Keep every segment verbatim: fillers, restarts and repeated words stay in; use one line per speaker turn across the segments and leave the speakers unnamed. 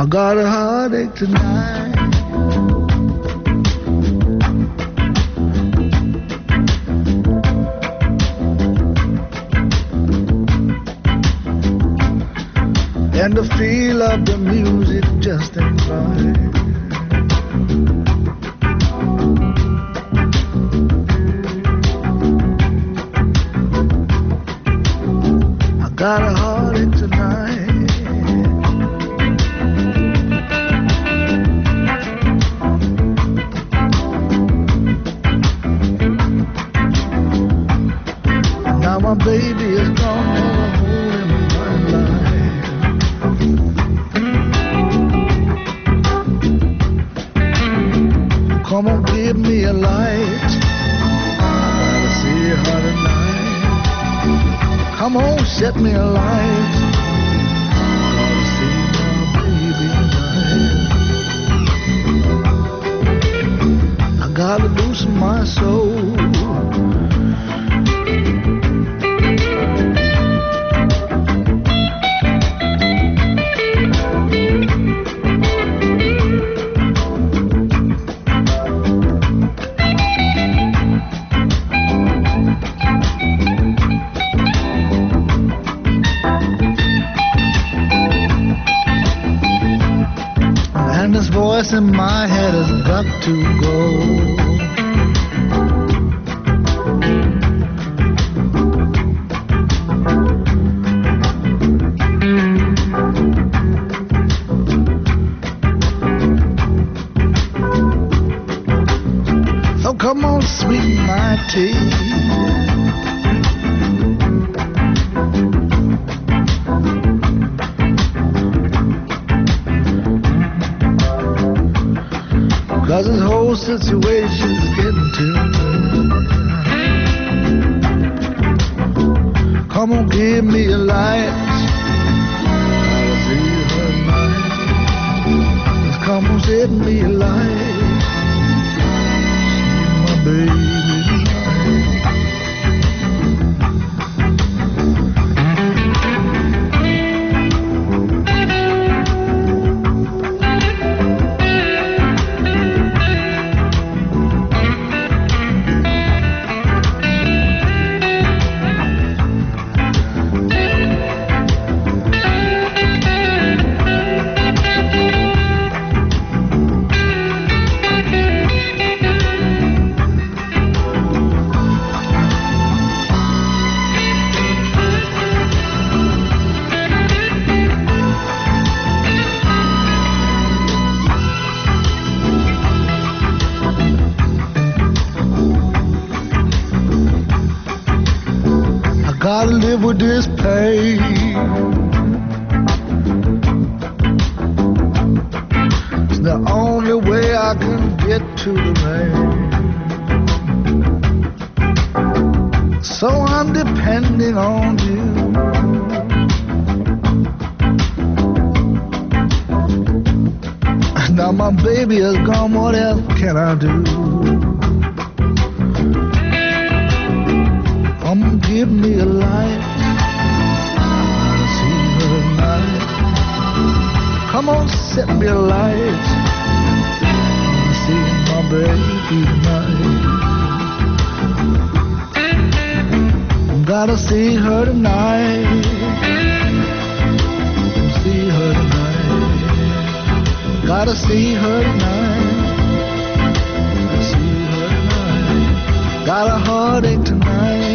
I got a heartache tonight. And the feel of the music just ain't right. I got a heartache tonight. Now my baby is gone, never holding my life. Come on, give me a light. I gotta see her tonight. Come on, set me a light. I gotta see my baby tonight. I gotta loosen my soul. And this voice in my head has got to go. So come on, sweeten my tea. Cause this whole situation's getting to me. Come on, give me a light. Gotta see her tonight. Just come on, set me a light. See my baby tonight. Gotta live with this pain. It's the only way I can get to the rain. So I'm depending on you. Now my baby is gone, what else can I do? Come on, give me a light. I wanna see her tonight. Come on, set me a light. I wanna see my baby tonight. Gotta see her tonight. See her tonight. Gotta see her tonight. See her tonight. Got a heartache tonight.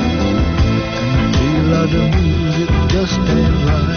The music just ain't right.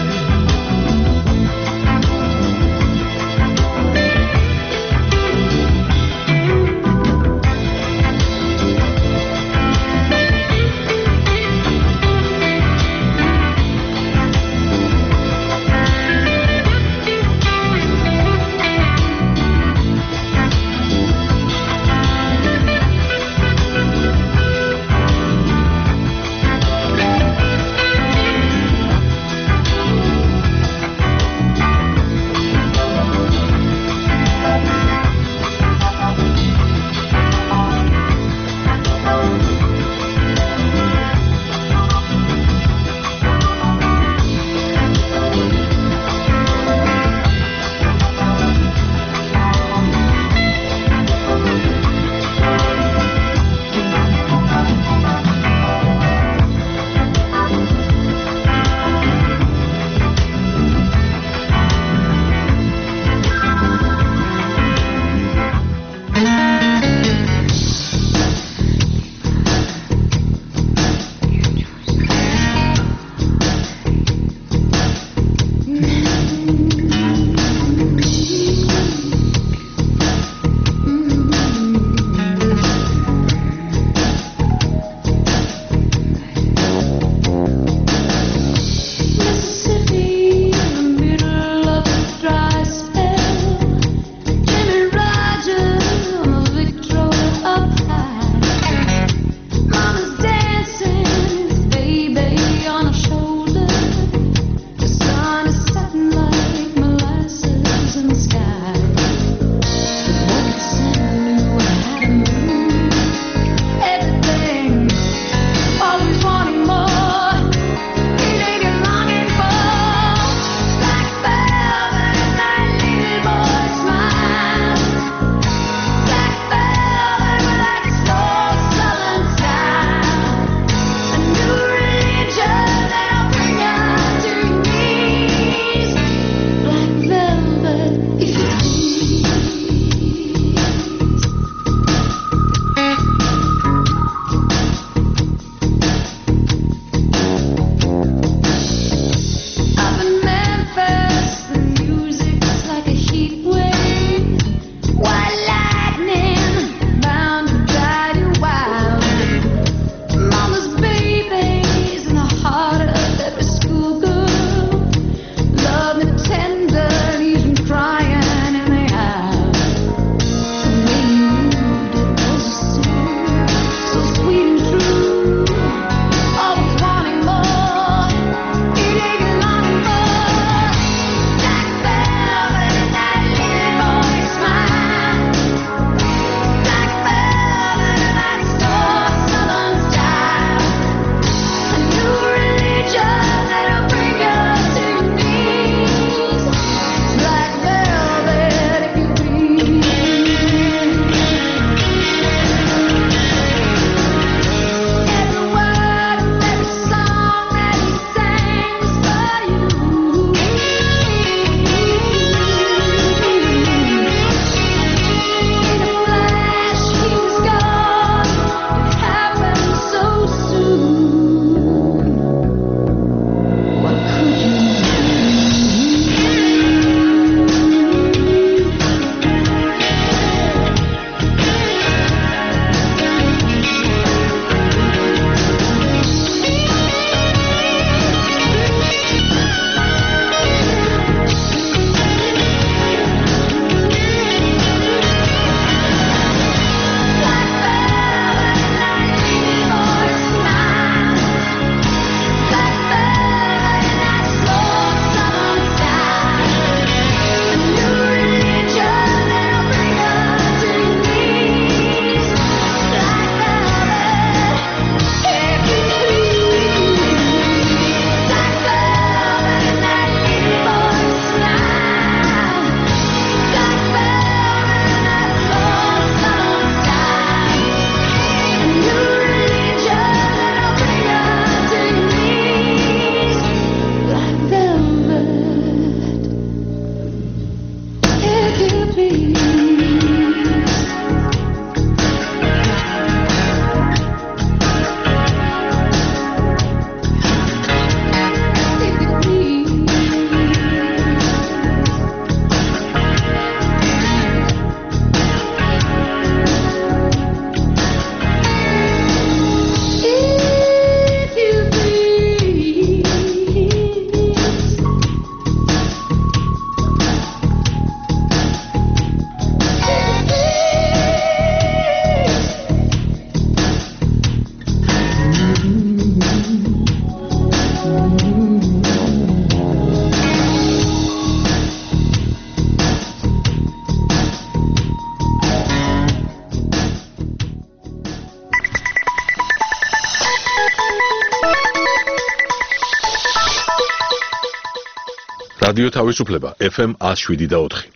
რადიო თავისუფლება ეფ ემ one oh seven და four.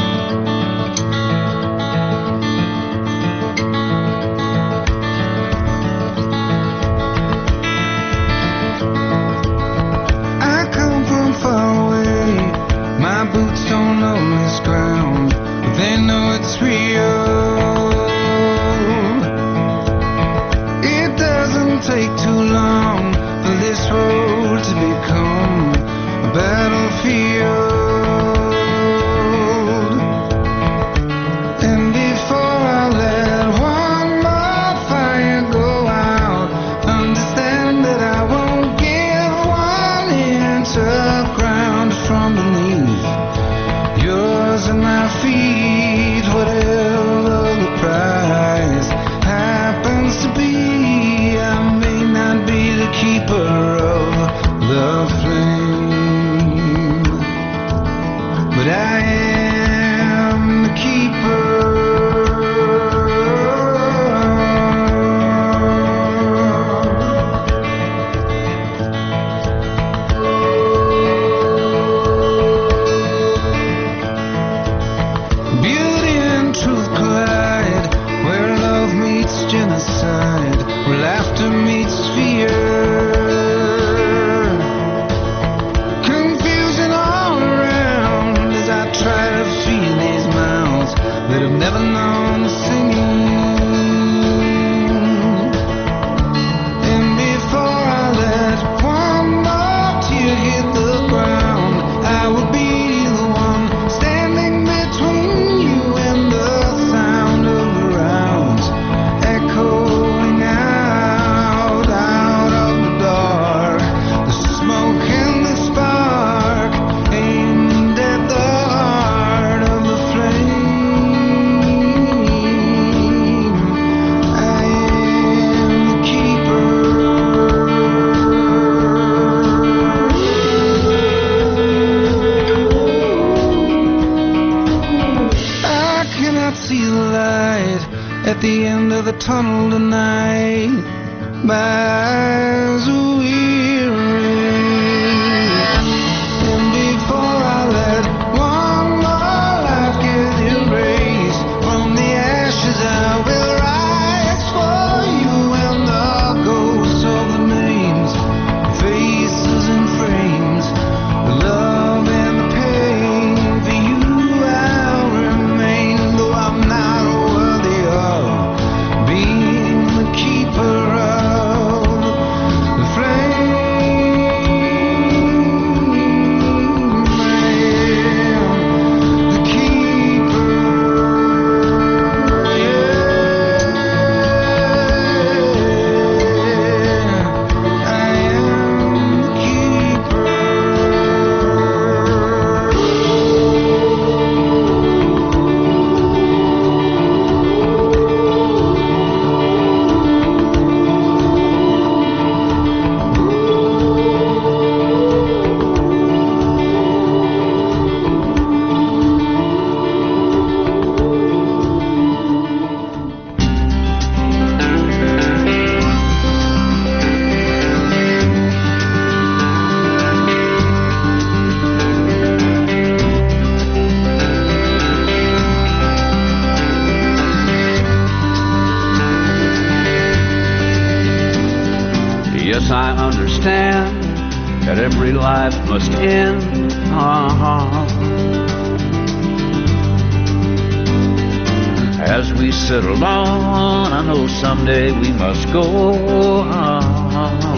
Tunnel tonight, my eyes are weary, and before I let one more life get erased from the ashes, I will rise for you and the ghosts of the names, faces and frames, the love and the pain. For you I'll remain, though I'm not worthy of being the keeper of the flame. I am the keeper, yeah. I am the keeper.
Yes, I understand that every life must end. Uh-huh. As we settle on, I know someday we must go. Uh-huh.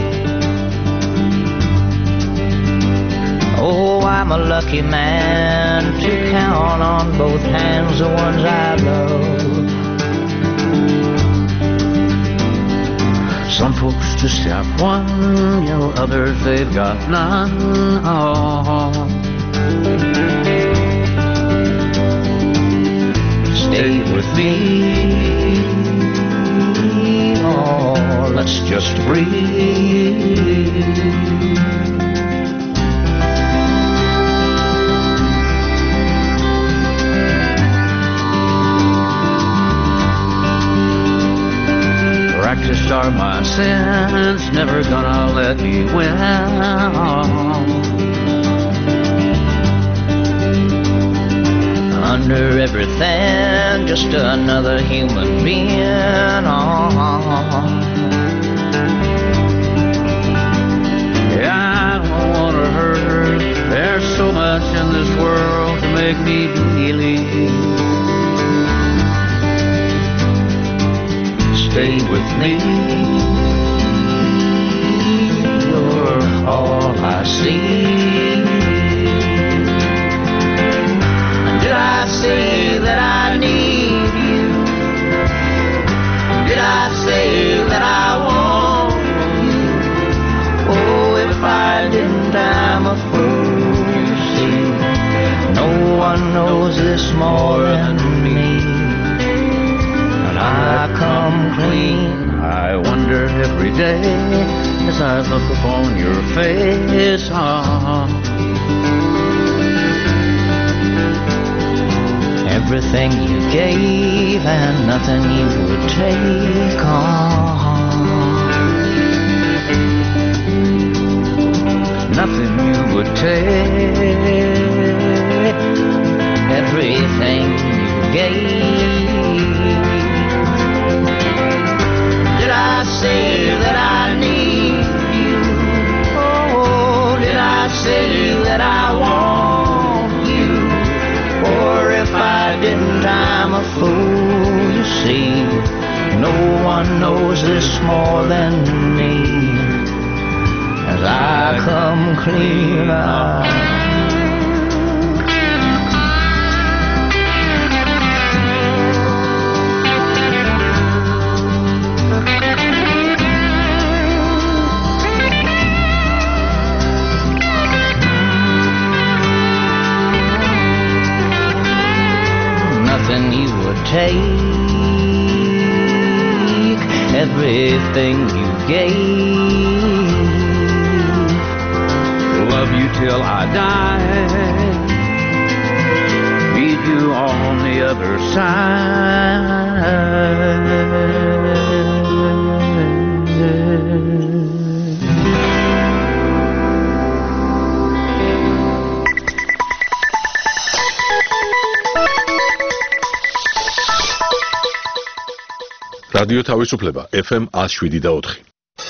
Oh, I'm a lucky man to count on both hands the ones I love.
Some folks just have one, you know, others they've got none. Oh. Stay with me, oh, let's just breathe. Practiced are my sins, never gonna let me win.
under everything, just another human being. Oh. Yeah, I don't want to hurt her. There's so much in this world to make me believe. Stay with me. You're all I see. Did I say that I need you? Did I say that I want you? Oh, if I didn't, I'm a fool, you see. No one knows this more than me. And I come clean. I wonder every day as I look upon your face. Ah. Everything you gave and nothing you would take on. Nothing you would take. Everything you gave. Did I say that I need you? Oh, did I say that I want you? Or if I didn't, I'm a fool, you see. No one knows this more than me. As I come clean out. You would take everything you gave. Love you till I die. Meet you on the other side.
რადიო თავისუფლება ეფ ემ one oh seven და four.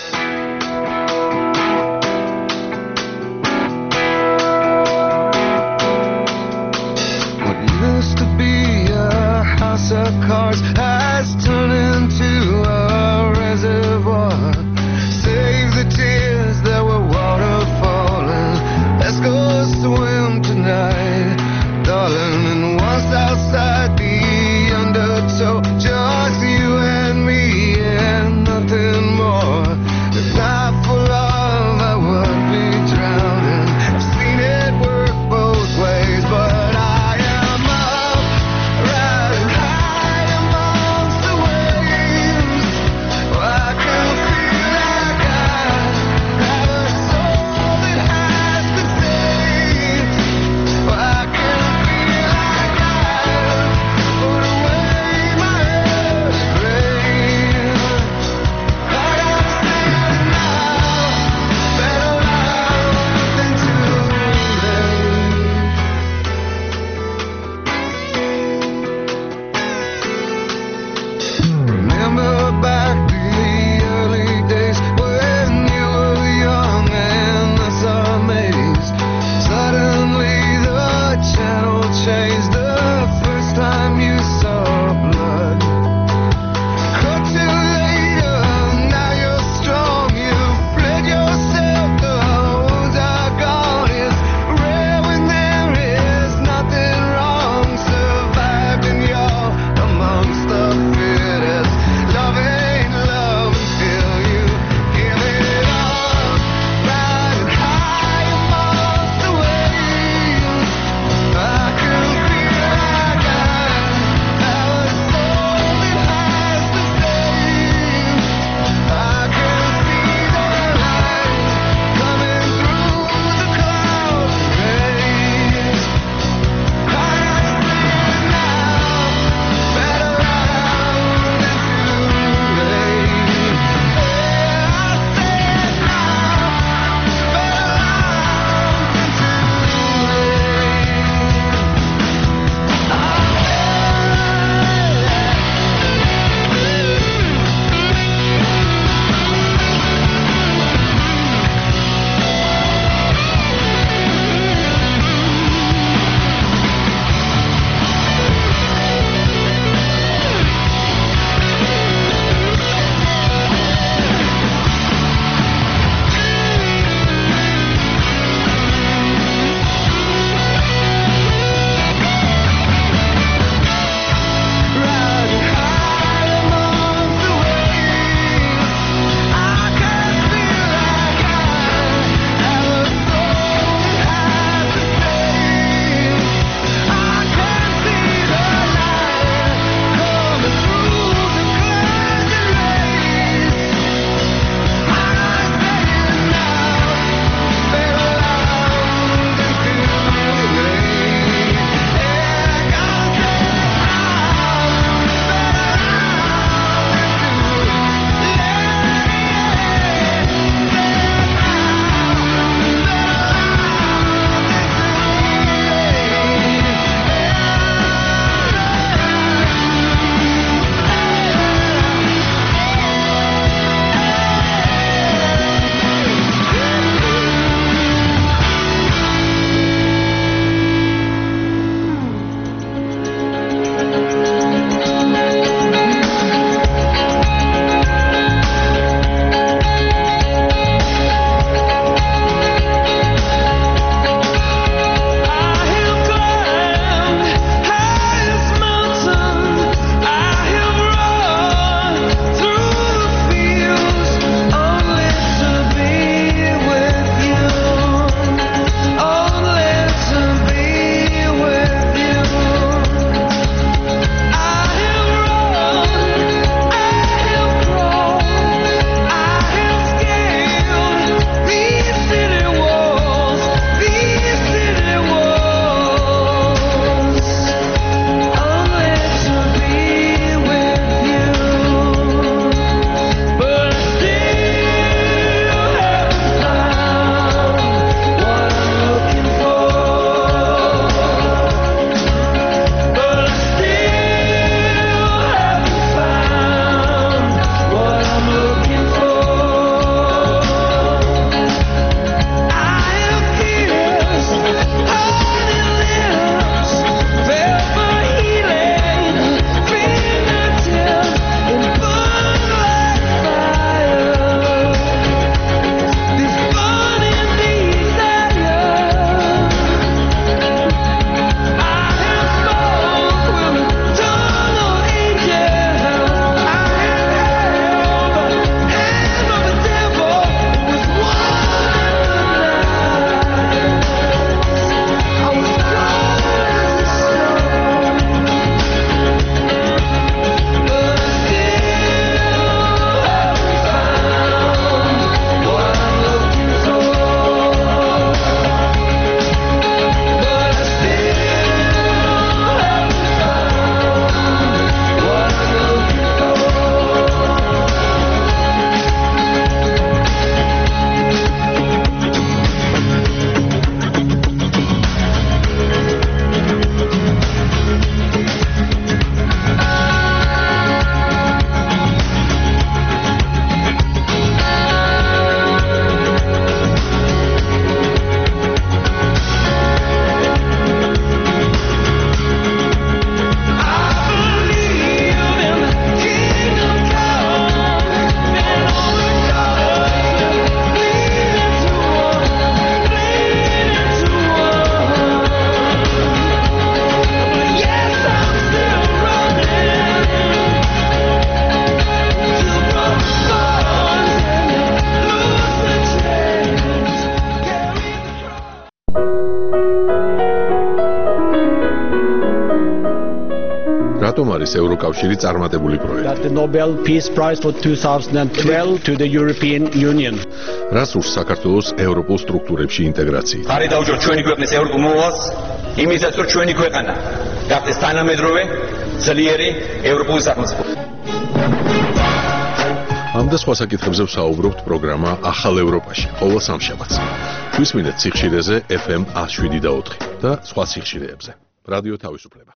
What used to be a house of cards has turned into a reservoir. Save the tears that were waterfalling. Let's go swim tonight, darling. And once outside the undertow, just you and me and nothing more. If not for love, I would be drowning. I've seen it work both ways, but I am up, riding high amongst the waves. I can feel like I have a soul that has been saved. I can feel like I've put away my restraint. I gotta say it now, better loud than too late. Remember back to the early days when you were young and thus amazed. Suddenly the channel changed the first time you saw blood. Cut you later, now you're strong. You've bled yourself, the wounds are gone. It's rare when there is nothing wrong. Survived and you're amongst the fittest. Love ain't love until you give it up. Riding high amongst the waves. I can feel like I
რატომ არის ევროკავშირი წარმატებული პროექტი?
That the Nobel Peace Prize for two thousand twelve to the European Union.
რას ურს საქართველოს ევროპულ სტრუქტურებში ინტეგრაციით?
ხარი დაუჭირ ჩვენი ქვეყნის ევროპულ მოვალს, იმისაც რომ ჩვენი ქვეყანა გახდეს თანამედროვე, ძლიერი ევროპული სახელმწიფო.
ამ და სხვა საკითხებზე ვსაუბრობთ პროგრამა ახალ ევროპაში, ყოველ სამშაბათს. გვისმინეთ სიხშირეზე ეფ ემ one oh seven და ოთხი და სხვა სიხშირეებზე. რადიო თავისუფლება.